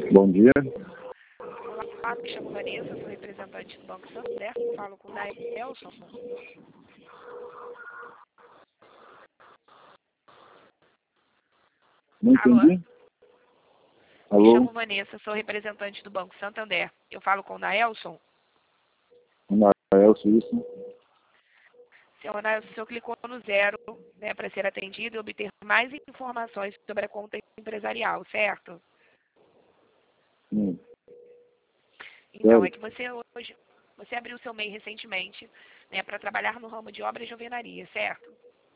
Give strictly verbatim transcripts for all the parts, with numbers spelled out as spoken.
Bom dia. Olá, me chamo Vanessa, sou representante do Banco Santander, falo com o Naelson. Não entendi. Alô? Me Alô? chamo Vanessa, sou representante do Banco Santander. Eu falo com o Naelson. Naelson, isso. Senhor Naelson, o senhor clicou no zero, né, para ser atendido e obter mais informações sobre a conta empresarial, certo? Sim. Então, Sério? é que você hoje, você abriu seu M E I recentemente, né, para trabalhar no ramo de obras de alvenaria, certo?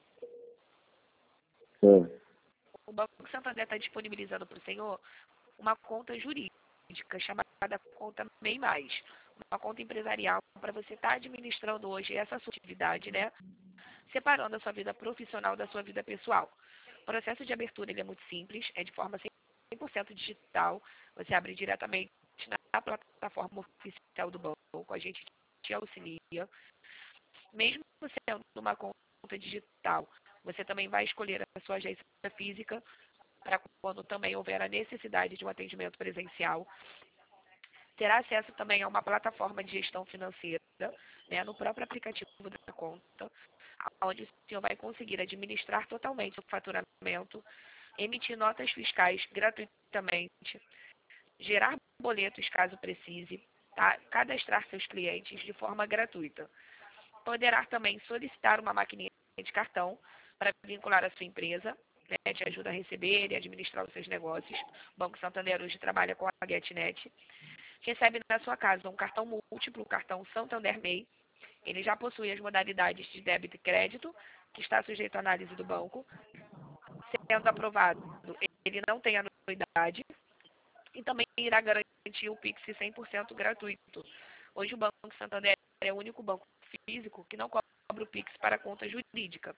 Sério. O Banco Santander está disponibilizando para o senhor uma conta jurídica chamada conta M E I mais, uma conta empresarial para você estar tá administrando hoje essa sua atividade, né? Separando a sua vida profissional da sua vida pessoal. O processo de abertura ele é muito simples, é de forma cem por cento digital. Você abre diretamente na plataforma oficial do banco, a gente te auxilia. Mesmo sendo uma conta digital, você também vai escolher a sua agência física para quando também houver a necessidade de um atendimento presencial. Terá acesso também a uma plataforma de gestão financeira, né, no próprio aplicativo da conta, onde o senhor vai conseguir administrar totalmente o faturamento, emitir notas fiscais gratuitamente, gerar boletos caso precise, tá? Cadastrar seus clientes de forma gratuita. Poderá também solicitar uma maquininha de cartão para vincular a sua empresa, né, te ajuda a receber e administrar os seus negócios. O Banco Santander hoje trabalha com a GetNet. Recebe na sua casa um cartão múltiplo, o cartão Santander M E I. Ele já possui as modalidades de débito e crédito, que está sujeito à análise do banco. Sendo aprovado, ele não tem anuidade e também irá garantir o Pix cem por cento gratuito. Hoje o Banco Santander é o único banco físico que não cobra o Pix para conta jurídica.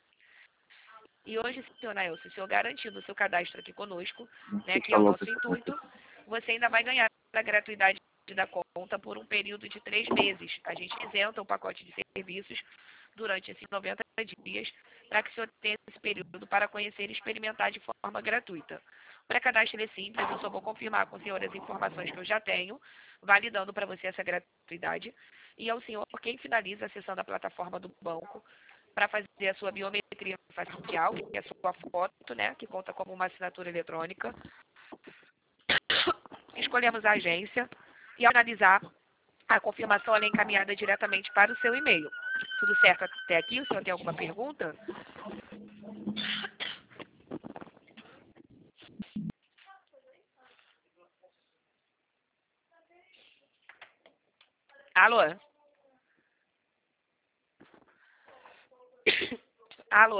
E hoje, senhor Naelson, o senhor garantindo o seu cadastro aqui conosco, né, que é o nosso intuito, você ainda vai ganhar a gratuidade da conta por um período de três meses. A gente isenta o pacote de serviços durante esses noventa dias para que o senhor tenha esse período para conhecer e experimentar de forma gratuita. O pré-cadastro é simples, eu só vou confirmar com o senhor as informações que eu já tenho, validando para você essa gratuidade. E é o senhor quem finaliza acessando a plataforma do banco para fazer a sua biometria facial, que é a sua foto, né, que conta como uma assinatura eletrônica. Escolhemos a agência e, ao finalizar, a confirmação ela é encaminhada diretamente para o seu e-mail. Tudo certo até aqui? O senhor tem alguma pergunta? Alô? Alô?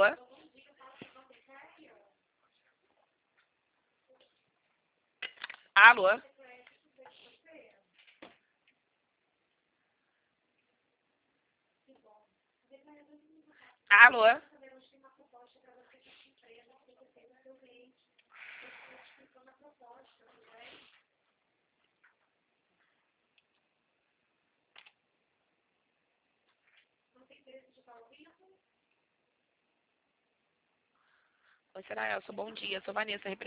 Alô? Alô? Oi, senhor Naelson, bom dia. Eu sou Vanessa,